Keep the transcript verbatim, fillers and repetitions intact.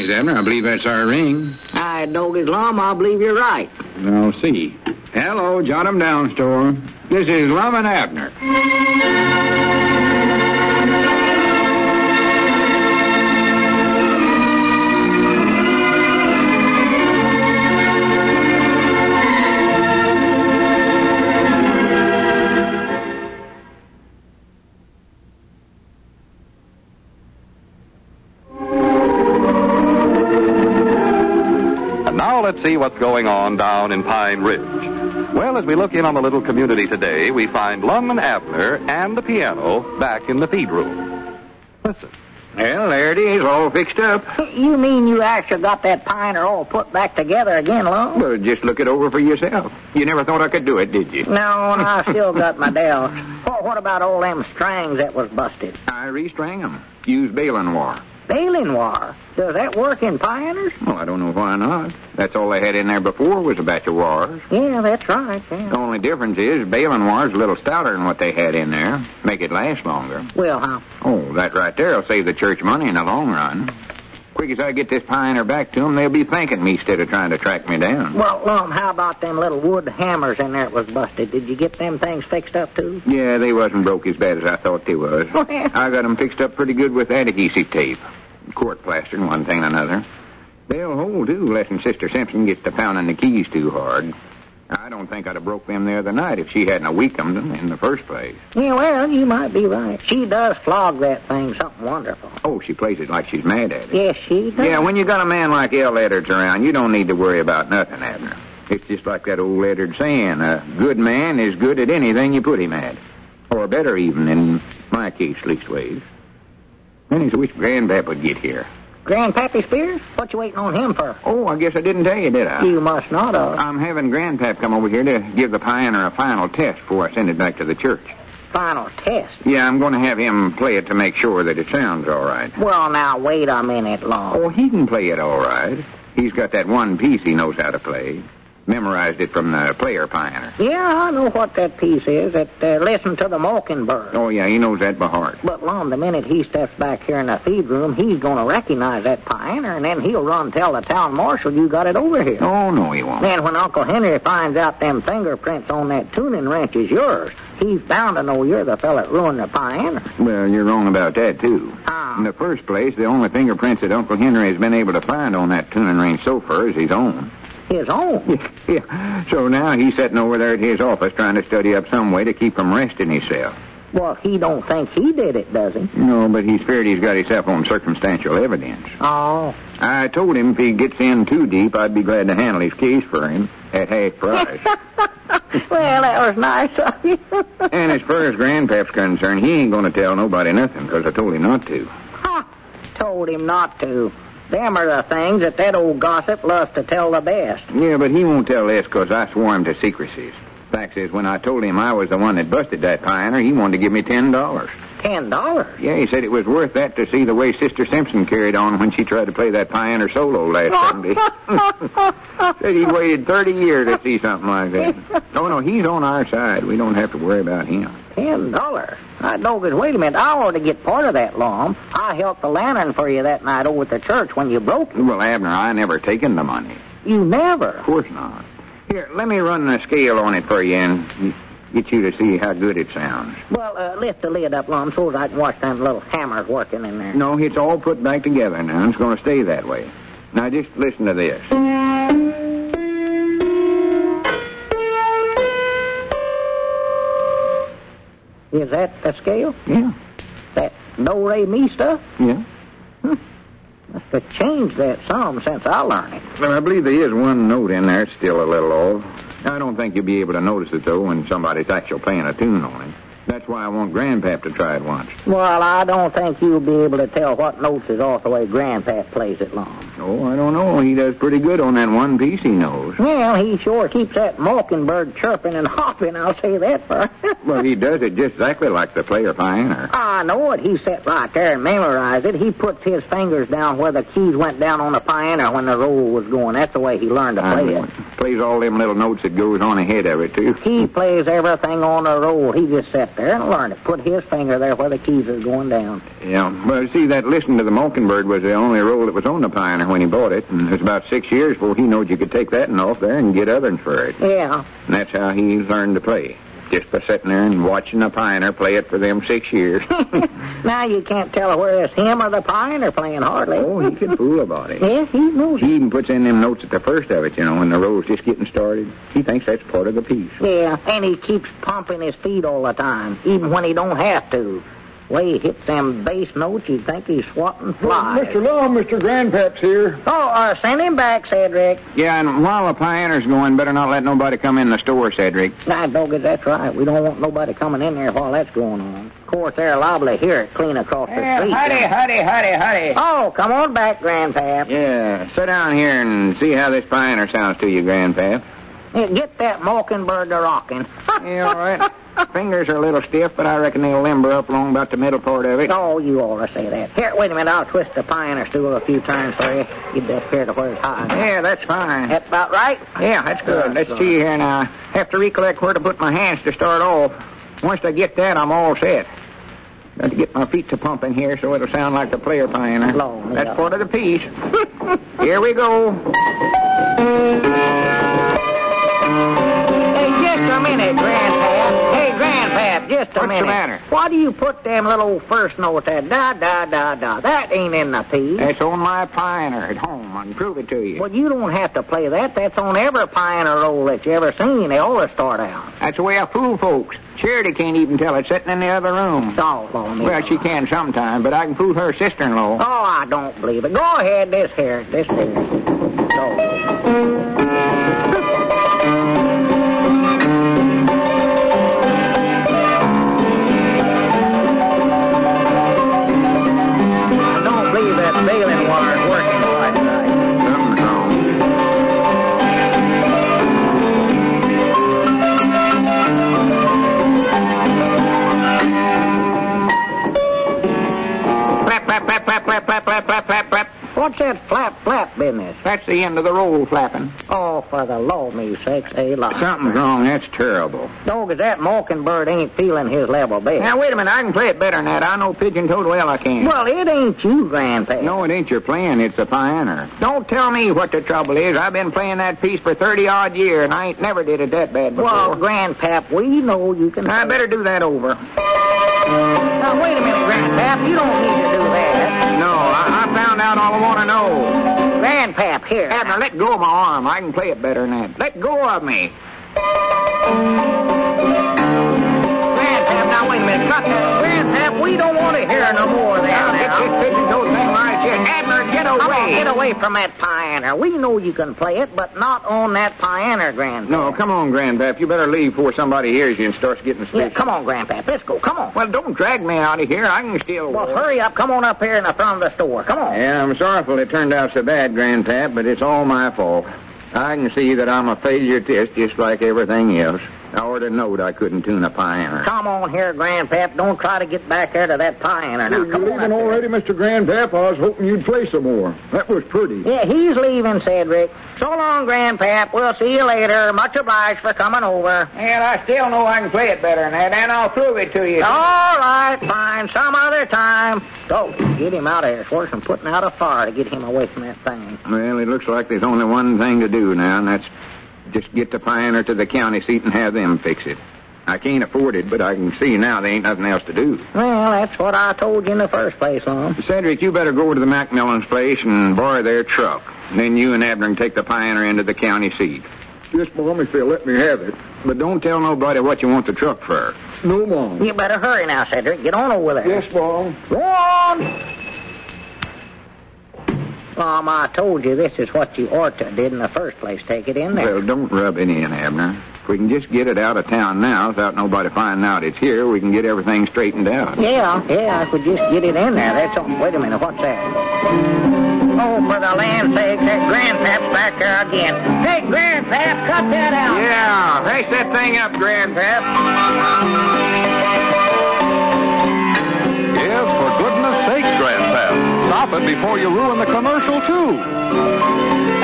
Mister Abner, I believe that's our ring. I dog his Lum, I believe you're right. I'll see. Hello, jot 'em down, store. This is Lum and Abner. Now let's see what's going on down in Pine Ridge. Well, as we look in on the little community today, we find Lum and Abner and the piano back in the feed room. Listen. Well, there it is, all fixed up. You mean you actually got that pioneer all put back together again, Lum? Well, just look it over for yourself. You never thought I could do it, did you? No, and I still got my doubts. Well, what about all them strings that was busted? I restrang 'em. Use baling wire. Baling wire? Does that work in pioneers? Well, I don't know why not. That's all they had in there before was a batch of wires. Yeah, that's right. Yeah. The only difference is baling wire's a little stouter than what they had in there. Make it last longer. Well, how? Oh, that right there will save the church money in the long run. Quick as I get this pioneer back to them, they'll be thanking me instead of trying to track me down. Well, Lum, how about them little wood hammers in there that was busted? Did you get them things fixed up, too? Yeah, they wasn't broke as bad as I thought they was. Well, I got them fixed up pretty good with adhesive tape. Court plaster and one thing and another. They'll hold, too, less'n Sister Simpson gets to pounding the keys too hard. I don't think I'd have broke them the other night if she hadn't weakened them in the first place. Yeah, well, you might be right. She does flog that thing something wonderful. Oh, she plays it like she's mad at it. Yes, she does. Yeah, when you got a man like El Edwards around, you don't need to worry about nothing, Abner. It's just like that old Edwards saying, a good man is good at anything you put him at. Or better even, in my case, leastways. I wish Grandpap would get here. Grandpappy Spears? What you waiting on him for? Oh, I guess I didn't tell you, did I? You must not have. I'm having Grandpap come over here to give the pioneer a final test before I send it back to the church. Final test? Yeah, I'm going to have him play it to make sure that it sounds all right. Well, now, wait a minute, Lum. Oh, he can play it all right. He's got that one piece he knows how to play. Memorized it from the player pioneer. Yeah, I know what that piece is. It uh, Listen to the Mockingbird. Oh, yeah, he knows that by heart. But, Lum, the minute he steps back here in the feed room, he's going to recognize that pioneer, and then he'll run tell the town marshal you got it over here. Oh, no, he won't. Then when Uncle Henry finds out them fingerprints on that tuning wrench is yours, he's bound to know you're the fella that ruined the pioneer. Well, you're wrong about that, too. How? In the first place, the only fingerprints that Uncle Henry has been able to find on that tuning wrench so far is his own. His own? Yeah. So now he's sitting over there at his office trying to study up some way to keep from resting himself. Well, he don't think he did it, does he? No, but he's feared he's got himself on circumstantial evidence. Oh. I told him if he gets in too deep, I'd be glad to handle his case for him at half price. Well, that was nice of you. And as far as Grandpap's concerned, he ain't going to tell nobody nothing because I told him not to. Ha! Told him not to. Them are the things that that old gossip loves to tell the best. Yeah, but he won't tell this because I swore him to secrecies. Fact is, when I told him I was the one that busted that pioneer, he wanted to give me ten dollars. Ten dollars? Yeah, he said it was worth that to see the way Sister Simpson carried on when she tried to play that pioneer solo last Sunday. Said he'd waited thirty years to see something like that. Oh, no, he's on our side. We don't have to worry about him. Ten dollars? I don't get, wait a minute, I ought to get part of that, Lum. I helped the lantern for you that night over at the church when you broke it. Well, Abner, I never taken the money. You never? Of course not. Here, let me run the scale on it for you and get you to see how good it sounds. Well, uh, lift the lid up, Lum, so I can watch them little hammers working in there. No, it's all put back together now, and it's going to stay that way. Now, just listen to this. Is that the scale? Yeah. That do-re-mi stuff? Yeah. Hmm. Must have changed that some since I learned it. Well, I believe there is one note in there. It's still a little off. I don't think you'll be able to notice it, though, when somebody's actually playing a tune on it. That's why I want Grandpap to try it once. Well, I don't think you'll be able to tell what notes is off the way Grandpap plays it long. Oh, I don't know. He does pretty good on that one piece he knows. Well, he sure keeps that mockingbird chirping and hopping, I'll say that for Well, he does it just exactly like the player pioneer. I know it. He sat right there and memorized it. He puts his fingers down where the keys went down on the pioneer when the roll was going. That's the way he learned to play it. Plays all them little notes that goes on ahead of it, too. He plays everything on the roll. He just sat there and learned it. Put his finger there where the keys are going down. Yeah. Well, see, that Listen to the Mockingbird was the only roll that was on the pioneer there when he bought it, and it was about six years before he knowed you could take that one off there and get others for it. Yeah. And that's how he learned to play, just by sitting there and watching the pioneer play it for them six years. Now you can't tell whether it's him or the pioneer playing hardly. Oh, he can fool about it. Yes, he knows He it. even puts in them notes at the first of it, you know, when the roll's just getting started. He thinks that's part of the piece. Yeah, and he keeps pumping his feet all the time, even when he don't have to. Way he hits them bass notes, you'd think he's swatting flies. Mister Long, Mister Grandpap's here. Oh, uh, send him back, Cedric. Yeah, and while the pioneer's going, better not let nobody come in the store, Cedric. Nah, doggy, that's right. We don't want nobody coming in there while that's going on. Of course, they're liable to hear it clean across the street. huddy, huddy, huddy, huddy. Oh, come on back, Grandpap. Yeah, sit down here and see how this pioneer sounds to you, Grandpap. Yeah, get that mockingbird to rocking. Yeah, all right. Fingers are a little stiff, but I reckon they'll limber up along about the middle part of it. Oh, you ought to say that. Here, wait a minute. I'll twist the pioneer stool a few times for you. Get up here to where it's high. Yeah, that's fine. That's about right? Yeah, that's good. Let's see here now. I have to recollect where to put my hands to start off. Once I get that, I'm all set. Got to get my feet to pumping here so it'll sound like the player pioneer. Lord, That's yeah. part of the piece. Here we go. Hey, just a minute, Grandpap. Hey, Grandpap, just a What's the minute. matter? Why do you put them little first notes at da, da, da, da? That ain't in the piece. That's on my pioneer at home. I can prove it to you. Well, you don't have to play that. That's on every pioneer roll that you ever seen. They always start out. That's the way I fool folks. Charity can't even tell it sitting in the other room. Oh, for me. Well, she can sometime, but I can fool her sister-in-law. Oh, I don't believe it. Go ahead, this here, this here. So. I don't believe that baling wire's working right right. Something's wrong. Flap, flap, flap, flap, flap, flap, flap, flap, flap, flap. What's that flap flap business? That's the end of the roll flapping. Oh, for the Lord me sakes, a lot. Something's wrong. That's terrible. Dog, is that mockingbird ain't feeling his level best. Now, wait a minute. I can play it better than that. I know pigeon-toed well I can. Well, it ain't you, Grandpa. No, it ain't your playing. It's the pioneer. Don't tell me what the trouble is. I've been playing that piece for thirty-odd years, and I ain't never did it that bad before. Well, Grandpap, we know you can... I better do that over. Now, wait a minute, Grandpap. You don't need to do that. No, I, I found out all I want to know. Grandpap, here. Abner, let go of my arm. I can play it better than that. Let go of me. Grandpap, now wait a minute. Cut that. Grandpap, we don't want to hear no more of that Now, now. get this pigeon-toed thing right here. Abner, get away. Come on, get away from that pioneer. We know you can play it, but not on that pioneer, Grandpap. No, come on, Grandpap. You better leave before somebody hears you and starts getting Yeah, suspicious. come on, Grandpap. Let's go. Come on. Well, don't drag me out of here. I can still... Well, hurry up. Come on up here in the front of the store. Come on. Yeah, I'm sorrowful it turned out so bad, Grandpap, but it's all my fault. I can see that I'm a failure at this, just like everything else. I ordered a note I couldn't tune a pioneer. Come on here, Grandpap. Don't try to get back there to that pioneer. Now, You're come on leaving up here. already, Mister Grandpap? I was hoping you'd play some more. That was pretty. Yeah, he's leaving, Cedric. So long, Grandpap. We'll see you later. Much obliged for coming over. And I still know I can play it better than that, and I'll prove it to you. All right, fine. Some other time. Go, get him out of here. It's worse than putting out a fire to get him away from that thing. Well, it looks like there's only one thing to do now, and that's just get the pioneer to the county seat and have them fix it. I can't afford it, but I can see now there ain't nothing else to do. Well, that's what I told you in the first place, Lon. Cedric, you better go over to the Macmillans' place and borrow their truck. Then you and Abner can take the pioneer into the county seat. Yes, Mom, if they'll let me have it. But don't tell nobody what you want the truck for. No, Mom. You better hurry now, Cedric. Get on over there. Yes, Mom. Go on. Mom, I told you this is what you ought to did in the first place. Take it in there. Well, don't rub it in, Abner. If we can just get it out of town now without nobody finding out it's here, we can get everything straightened out. Yeah, yeah, I could just get it in there. That's all. Wait a minute, what's that? Oh, for the land's sake, that Grandpap's back there again. Hey, Grandpap, cut that out. Yeah, race that thing up, Grandpap. Yes, for goodness sakes, Grandpap. Stop it before you ruin the commercial, too.